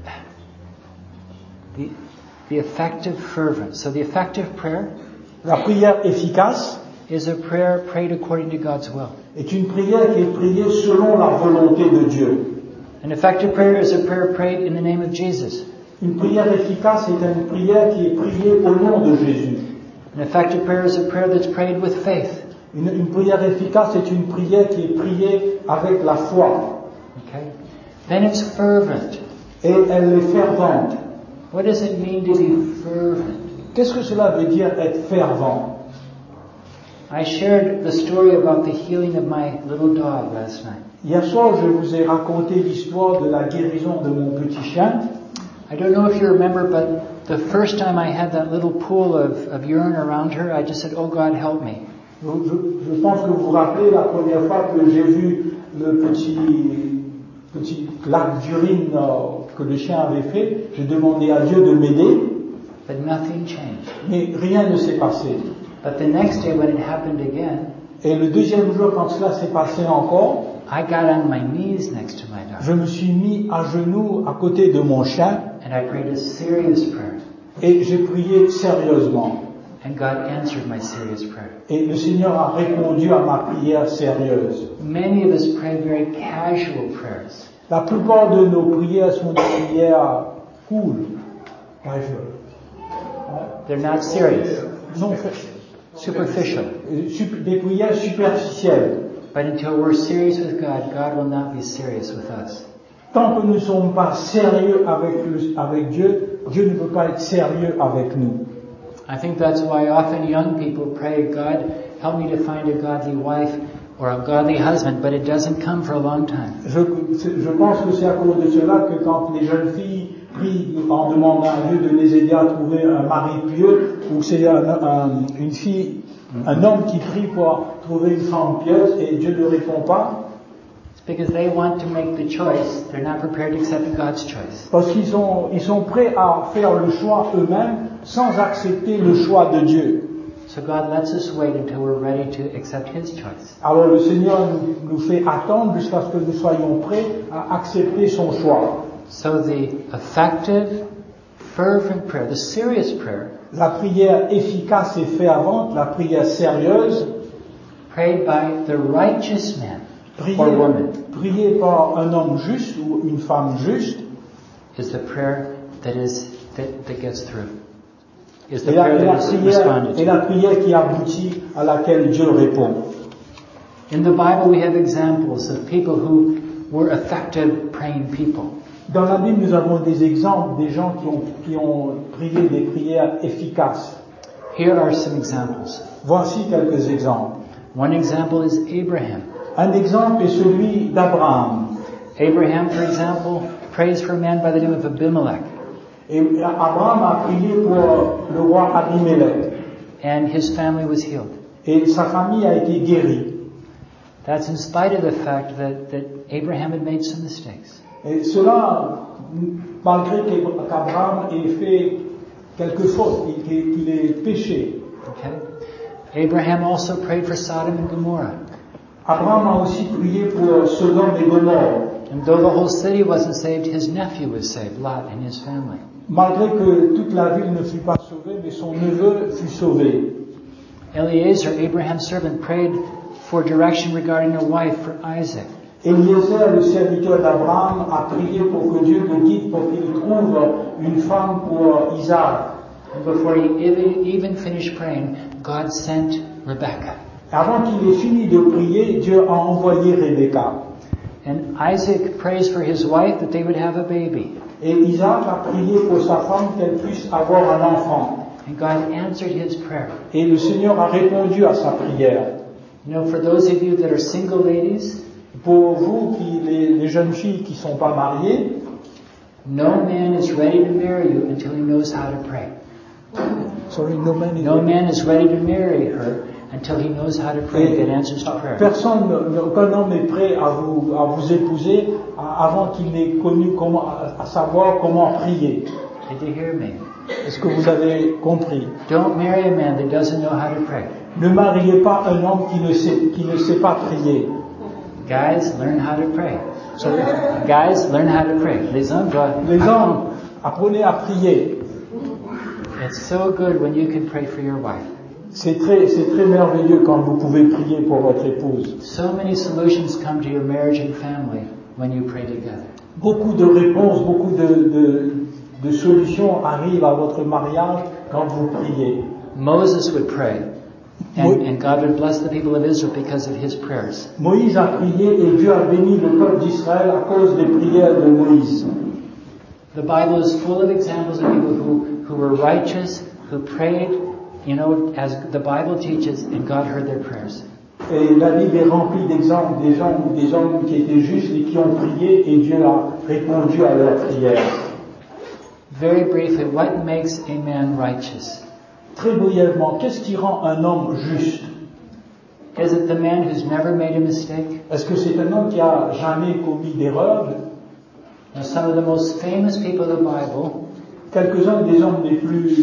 the, the effective fervent. So the effective prayer La prière efficace is a prayer prayed according to God's will. est une prière qui est priée selon la volonté de Dieu. An effective prayer is a prayer prayed in the name of Jesus. Une prière efficace est une prière qui est priée au nom de Jésus. An effective prayer is a prayer that's prayed with faith. Une, une prière efficace est une prière qui est priée avec la foi. Okay? Then it's fervent. Et elle est fervente. What does it mean to be fervent? Qu'est-ce que cela veut dire être fervent? I shared the story about the healing of my little dog last night. Hier soir, je vous ai raconté l'histoire de la guérison de mon petit chien. I don't know if you remember, but the first time I had that little pool of, of urine around her, I just said, "Oh God, help me." Je, je, je pense que vous vous rappelez la première fois que j'ai vu le petit, petit lac d'urine euh, que le chien avait fait, j'ai demandé à Dieu de m'aider, But nothing changed. mais rien ne s'est passé. But the next day when it happened again, Et le deuxième jour, quand cela s'est passé encore, I got on my knees next to my dog. je me suis mis à genoux à côté de mon chien And I prayed a serious prayer. et j'ai prié sérieusement. And God answered my serious prayer. Et le Seigneur a répondu à ma prière sérieuse. Many of us pray very casual prayers. La plupart de nos prières sont des prières cool, casual. They're not serious, Non, superficial. des prières superficielles. But until we're serious with God, God will not be serious with us. Tant que nous ne sommes pas sérieux avec, le, avec Dieu, Dieu ne peut pas être sérieux avec nous. I think that's why often young people pray, God, help me to find a godly wife or a godly husband, but it doesn't come for a long time. Je, je pense que c'est à cause de cela que quand les jeunes filles prient en demandant à Dieu de les aider à trouver un mari pieux, ou que c'est un, un, une fille, un homme qui prie pour trouver une femme pieuse et Dieu ne répond pas, It's because they want to make the choice. They're not prepared to accept God's choice. parce qu'ils sont, ils sont prêts à faire le choix eux-mêmes sans accepter le choix de Dieu. So God lets us wait until we're ready to accept His choice. Alors le Seigneur nous, nous fait attendre jusqu'à ce que nous soyons prêts à accepter son choix. So the effective, fervent prayer, the serious prayer, La prière efficace et fervente, la prière sérieuse, prayed by the righteous man priée, or woman, priée par un homme juste ou une femme juste, is the prayer that is that, that gets through. Is the et la, prayer et la that is prière, responded et to. la prière qui aboutit à laquelle Dieu répond. In the Bible, we have examples of people who were effective praying people. Dans la Bible, nous avons des exemples des gens qui ont, qui ont prié des prières efficaces. Here are some examples. Voici quelques exemples. One example is Abraham. Un exemple est celui d'Abraham. Abraham, for example, prays for a man by the name of Abimelech. Et Abraham a prié pour le roi Abimelech. And his family was healed. et sa famille a été guérie. That's in spite of the fact that, that Abraham had made some mistakes. Et cela, malgré qu'Abraham ait fait quelque chose, qu'il ait péché. Okay? Abraham also prayed for Sodom and Gomorrah. Abraham a aussi prié pour Sodome et Gomorrhe. And though the whole city wasn't saved, his nephew was saved, Lot and his family. Malgré que toute la ville ne fut pas sauvée, mais son neveu fut sauvé. Eliezer, Abraham's servant, prayed for direction regarding a wife for Isaac. Eliezer, le serviteur d'Abraham, a prié pour que Dieu le guide pour qu'il trouve une femme pour Isaac. And before he even, even finished praying, God sent Rebekah. Avant qu'il ait fini de prier, Dieu a envoyé Rebecca. And Isaac prays for his wife that they would have a baby. Et Isaac a prié pour sa femme qu'elle puisse avoir un enfant. And God answered his prayer. Et le Seigneur a répondu à sa prière. You know, for those of you that are single ladies, pour vous, qui, les, les jeunes filles qui ne sont pas mariées, no man is ready to marry you until he knows how to pray. Sorry, no man is, no man is ready to marry her until he knows how to pray and get answers to prayer. Personne, aucun homme n'est prêt à vous, à vous épouser avant qu'il n'ait connu comment, à savoir comment prier. Did you hear me? Est-ce que vous avez compris? Don't marry a man that doesn't know how to pray. Ne mariez pas un homme qui ne sait, qui ne sait pas prier. Guys, learn how to pray. Sorry. Guys, learn how to pray. Les hommes doivent. Les hommes, apprenez à prier. It's so good when you can pray for your wife. C'est très, c'est très merveilleux quand vous pouvez prier pour votre épouse. So many solutions come to your marriage and family when you pray together. Beaucoup de réponses, beaucoup de, de, de solutions arrivent à votre mariage quand vous priez. Moses would pray, and, and God would bless the people of Israel because of his prayers. Moïse a prié et Dieu a béni le peuple d'Israël à cause des prières de Moïse. The Bible is full of examples of people who, who were righteous, who prayed, you know, as the Bible teaches, and God heard their prayers. Et la Bible est remplie d'exemples des gens, des hommes qui étaient justes et qui ont prié et Dieu a répondu à leurs prières. Very briefly, what makes a man righteous? Très brièvement, qu'est-ce qui rend un homme juste? Is it the man who's never made a mistake? Est-ce que c'est un homme qui a jamais commis d'erreur? Now, some of the most famous people of the Bible, quelques-uns des hommes les plus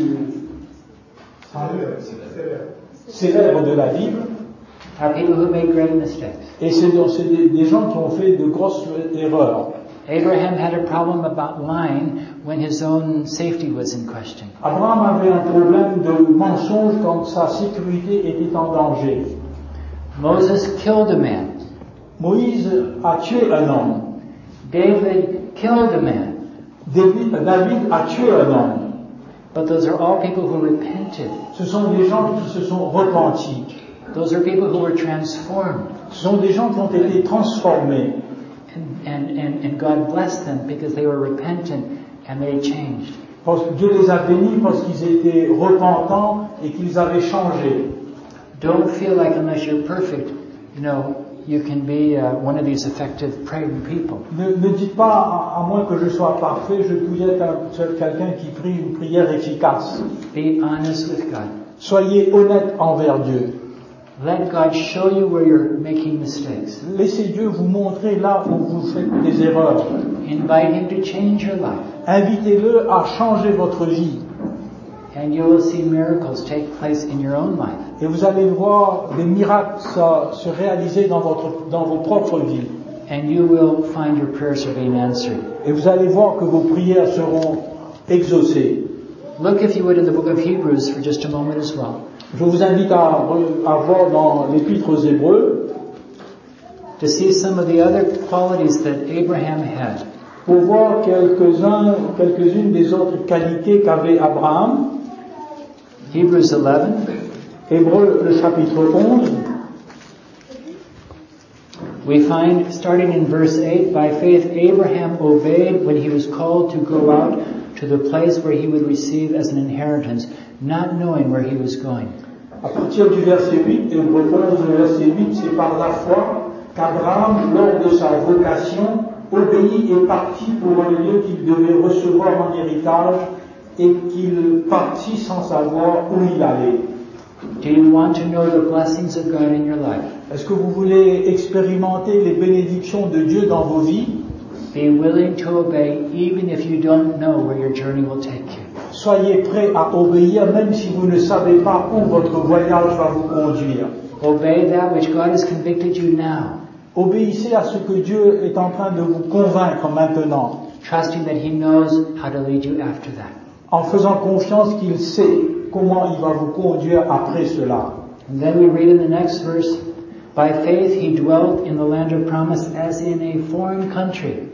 célèbres de la Bible, are people who make great mistakes. Et c'est des, des gens qui ont fait de grosses erreurs. Abraham had a problem about lying when his own safety was in question. Abraham avait un problème de mensonge quand sa sécurité était en danger. Moses killed a man. Moïse a tué un homme. David killed a man. David, David a tué un homme. But those are all people who repented. Ce sont des gens qui se sont repentis. Those are people who were transformed. Ce sont des gens qui ont été transformés. And, and, and, and God blessed them because they were repentant and they changed. Parce que Dieu les a bénis parce qu'ils étaient repentants et qu'ils avaient changé. Don't feel like unless you're perfect, you know, you can be uh, one of these effective praying people. Ne, ne dites pas, à, à moins que je sois parfait, je dois être un, quelqu'un qui prie une prière efficace. Be honest with God. Soyez honnête envers Dieu. Let God show you where you're making mistakes. Laissez Dieu vous montrer là où vous faites des erreurs. Invite Him to change your life. Invitez-le à changer votre vie. And you will see miracles take place in your own life. Et vous allez voir des miracles se réaliser dans votre, dans vos propres vies. And you will find your prayers are being answered. Et vous allez voir que vos prières seront exaucées. Look, if you would, in the book of Hebrews for just a moment as well. Je vous invite à, à voir dans l'Épître aux Hébreux to see some of the other qualities that Abraham had. Pour voir quelques-uns, quelques-unes des autres qualités qu'avait Abraham. Hebrews eleven. Hébreux, le chapitre onze. We find, starting in verse eight, by faith Abraham obeyed when he was called to go out to the place where he would receive as an inheritance, not knowing where he was going. À partir du verset huit, Hébreux onze, verset huit, c'est par la foi qu'Abraham, lors de sa vocation, obéit et partit pour un lieu qu'il devait recevoir en héritage et qu'il partit sans savoir où il allait. Do you want to know the blessings of God in your life? Est-ce que vous voulez expérimenter les bénédictions de Dieu dans vos vies? Be willing to obey even if you don't know where your journey will take you. Soyez prêts à obéir même si vous ne savez pas où votre voyage va vous conduire. Obey that which God has convicted you now. Obéissez à ce que Dieu est en train de vous convaincre maintenant, trusting that He knows how to lead you after that. en faisant confiance qu'il sait comment il va vous conduire après cela. And then we read in the next verse, by faith he dwelt in the land of promise as in a foreign country.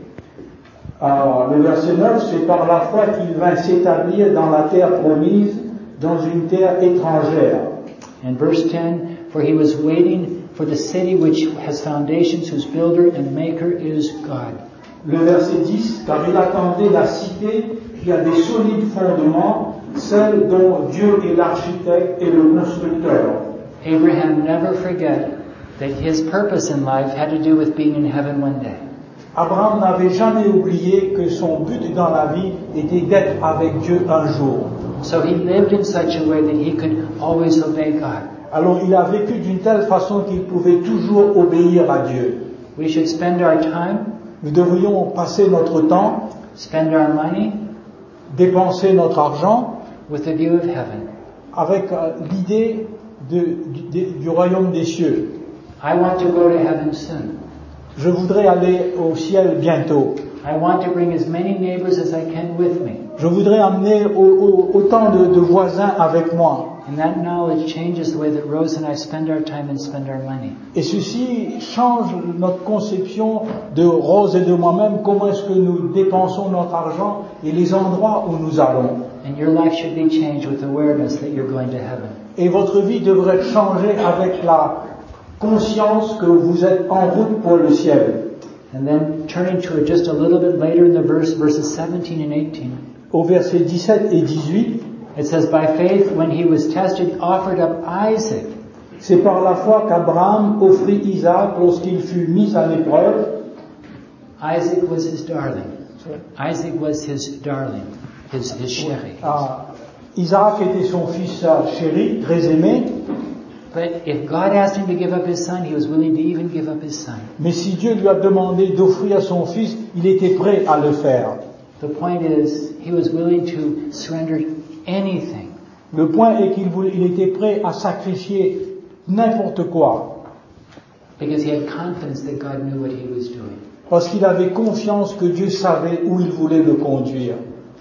Alors, le verset neuf, c'est par la foi qu'il vint s'établir dans la terre promise, dans une terre étrangère. And verse ten, for he was waiting for the city which has foundations, whose builder and maker is God. Le verset dix, car il attendait la cité qui a des solides fondements, celle dont Dieu est l'architecte et le constructeur. Abraham never forget that his purpose in life had to do with being in heaven one day. Abraham n'avait jamais oublié que son but dans la vie était d'être avec Dieu un jour. So he lived in such a way that he could always obey God. Alors il a vécu d'une telle façon qu'il pouvait toujours obéir à Dieu. We should spend our time, Nous devrions passer notre temps, spend our money dépenser notre argent with a view of heaven. avec euh, l'idée de, du, du royaume des cieux. I want to go to heaven soon. Je voudrais aller au ciel bientôt. I want to bring as many neighbors as I can with me. Je voudrais amener au, au, autant de, de voisins avec moi. And that knowledge changes the way that Rose and I spend our time and spend our money. Et ceci change notre conception de Rose et de moi-même, comment est-ce que nous dépensons notre argent et les endroits où nous allons. And your life should be changed with awareness that you're going to heaven. Et votre vie devrait changer avec la conscience que vous êtes en route pour le ciel. And then turning to it just a little bit later in the verse, verses seventeen and eighteen. Au verset dix-sept et dix-huit, it says, by faith, when he was tested, offered up Isaac. c'est par la foi qu'Abraham offrit Isaac lorsqu'il fut mis à l'épreuve. Isaac was his darling. Isaac was his darling, his, his chéri. Ah, Isaac était son fils chéri, très aimé. But if God asked him to give up his son, he was willing to even give up his son. Mais si Dieu lui a demandé d'offrir son fils, il était prêt à le faire. The point is, he was willing to surrender anything. Le point est qu'il voulait, il était prêt à sacrifier n'importe quoi. Because he had confidence that God knew what he was doing. Parce qu'il avait confiance que Dieu savait où il voulait le conduire.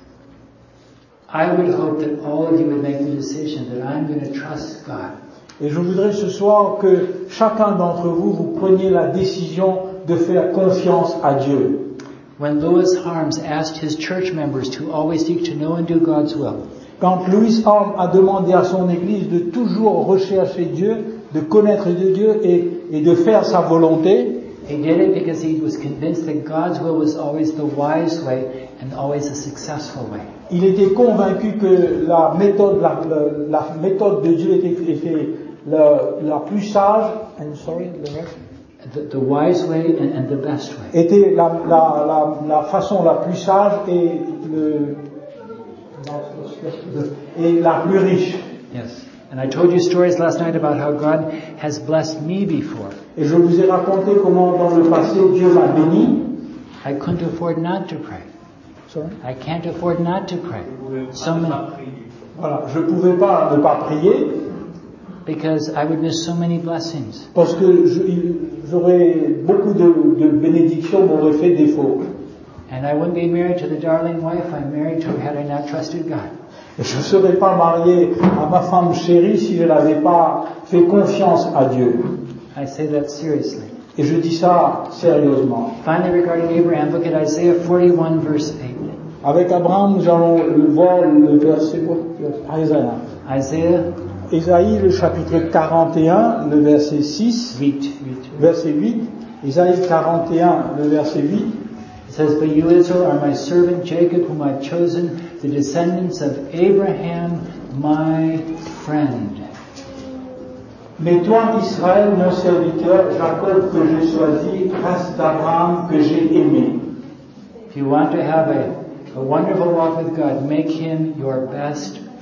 I would hope that all of you would make the decision that I'm going to trust God. Et je voudrais ce soir que chacun d'entre vous, vous preniez la décision de faire confiance à Dieu. When Louis Harms asked his church members to always seek to know and do God's will, Quand Louis Harms a demandé à son église de toujours rechercher Dieu, de connaître Dieu et, et de faire sa volonté, he did it because he was convinced that God's will was always the wise way and always a successful way. il était convaincu que la méthode, la, la, la méthode de Dieu était, était la, la plus sage, I'm sorry, the rest? The, the wise way and, and the best way. était la, la, la, la façon la plus sage et, le, et la plus riche. Yes. And I told you stories last night about how God has blessed me before. Et je vous ai raconté comment dans le passé Dieu m'a béni. I couldn't afford not to pray. Sorry? I can't afford not to pray. So many, Voilà, je ne pouvais pas ne pas prier because I would miss so many blessings. parce que je, j'aurais beaucoup de, de bénédictions m'auraient fait défaut. And I wouldn't be married to the darling wife I'm married to had I not trusted God. Et je ne serais pas marié à ma femme chérie si je n'avais pas fait confiance à Dieu. I say that seriously. Et je dis ça sérieusement. Finally, regarding Abraham, look at Isaiah forty-one, verse eight. Avec Abraham, nous allons voir le verset Isaïe. Isaiah Isaïe, le chapitre quarante et un, le verset six, eight, eight. verset huit. Isaïe quarante et un, le verset huit. It says, but you, Israel, are my servant Jacob, whom I've chosen, the descendants of Abraham, my friend. Mais toi, Israël, mon serviteur, Jacob que j'ai choisi, race d'Abraham que j'ai aimé. If you want to have a, a wonderful walk with God, make him your best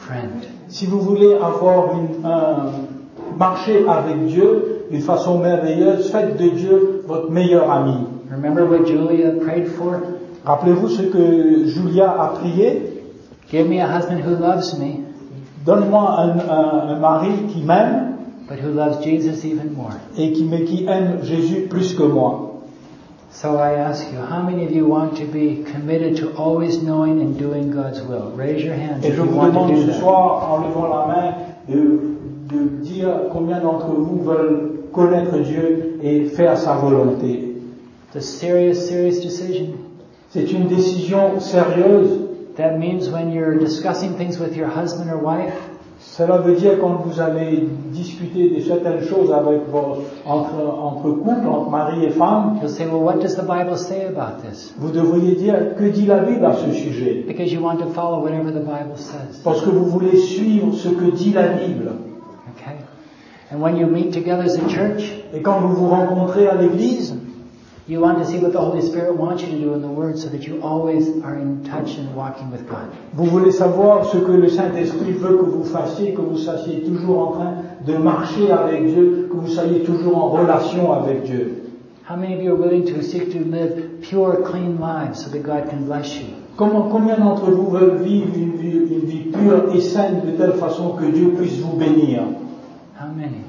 friend. Si vous voulez avoir une, un marché avec Dieu d'une façon merveilleuse, faites de Dieu votre meilleur ami. Remember what Julia prayed for? Rappelez-vous ce que Julia a prié. Give me a husband who loves me, Donne-moi un, un, un mari qui m'aime but who loves Jesus even more. et qui, mais qui aime Jésus plus que moi. So I ask you, how many of you want to be committed to always knowing and doing God's will? Raise your hands Et if je you vous want to demande do ce that. soir, en levant la main, de, de dire combien d'entre vous veulent connaître Dieu et faire sa volonté. It's a serious, serious decision. C'est une décision sérieuse. That means when you're discussing things with your husband or wife, Cela veut dire quand vous allez discuter de certaines choses avec vos, entre, entre couples, entre mari et femme, you'll say, well, what does the Bible say about this? vous devriez dire que dit la Bible à ce sujet. Because you want to follow whatever the Bible says. Parce que vous voulez suivre ce que dit la Bible. Okay? And when you meet together as a church, Et quand vous vous rencontrez à l'église, you want to see what the Holy Spirit wants you to do in the Word so that you always are in touch and walking with God. vous voulez savoir ce que le Saint-Esprit veut que vous fassiez, que vous soyez toujours en train de marcher avec Dieu, que vous soyez toujours en relation avec Dieu. How many of you are willing to seek to live pure, clean lives so that God can bless you? Comment, combien d'entre vous veulent vivre une vie, une vie pure et saine de telle façon que Dieu puisse vous bénir? How many?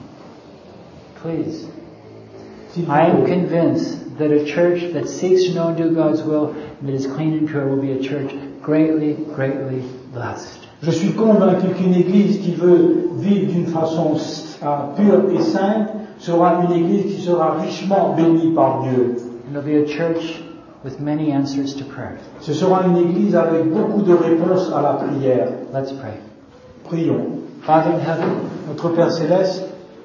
Please. S'il vous I am plaît. convinced that a church that seeks to know and do God's will and that is clean and pure will be a church greatly, greatly blessed. Je suis convaincu qu'une église qui veut vivre d'une façon euh, pure et sainte sera une église qui sera richement bénie par Dieu. And it'll be a church with many answers to prayer. Ce sera une église avec beaucoup de réponses à la prière. Let's pray. Prions. Father in heaven, Notre Père Céleste,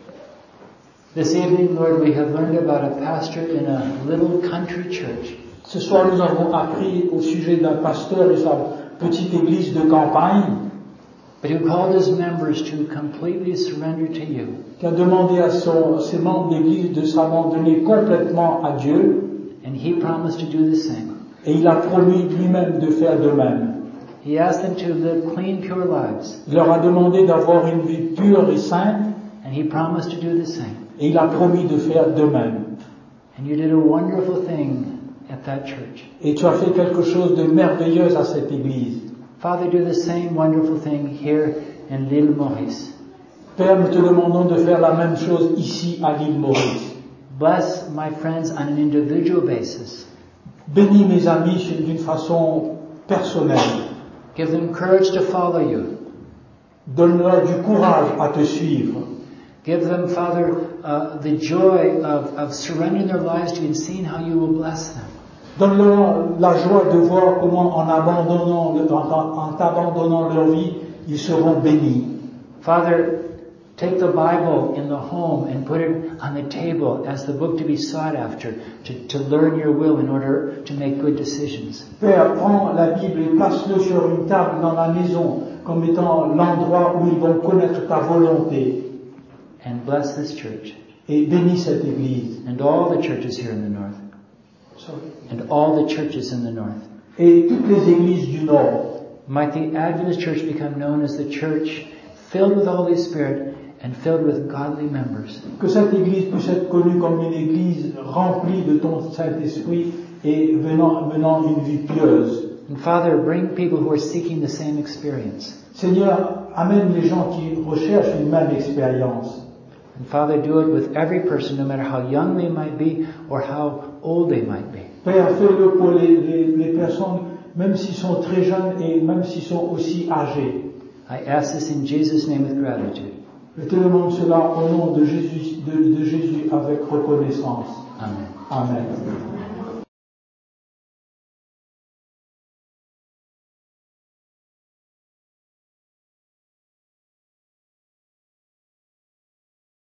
this evening, Lord, we have learned about a pastor in a little country church. ce soir nous avons appris au sujet d'un pasteur et sa petite église de campagne But who called his members to completely surrender to you. qui a demandé à son, ses membres d'église de s'abandonner complètement à Dieu And he promised to do the same. et il a promis lui-même de faire de même. He asked them to live clean, pure lives. Il leur a demandé d'avoir une vie pure et sainte And he promised to do the same. et il a promis de faire de même. And you did a wonderful thing at that church. Et tu as fait quelque chose de merveilleux à cette église. Father, do the same wonderful thing here in l'île Maurice. Père, nous te demandons de faire la même chose ici à l'île Maurice. Bless my friends on an individual basis. Bénis mes amis d'une façon personnelle. Give them courage to follow you. Donne-leur du courage à te suivre. Give them, Father, uh, the joy of, of surrendering their lives to you and seeing how you will bless them. Donne-leur la joie de voir comment en abandonnant, en, en t'abandonnant leur vie, ils seront bénis. Father, take the Bible in the home and put it on the table as the book to be sought after, to, to learn your will in order to make good decisions. Père, prends la Bible et place-le sur une table dans la maison comme étant l'endroit où ils vont connaître ta volonté. And bless this church Et bénis cette église. and all the churches here in the north. And all the churches in the north. Et toutes les églises du Nord. Might the Adventist Church become known as the church filled with the Holy Spirit and filled with godly members. Que cette église puisse être connue comme une église remplie de ton Saint-Esprit et venant, menant une vie pieuse. And Father, bring people who are seeking the same experience. Seigneur, amène les gens qui recherchent une même expérience. And Father, do it with every person, no matter how young they might be or how old they might be. Père, fais-le pour les, les, les personnes, même s'ils sont très jeunes et même s'ils sont aussi âgés. I ask this in Jesus' name with gratitude. Je te demande cela au nom de Jésus, de, de Jésus avec reconnaissance. Amen. Amen.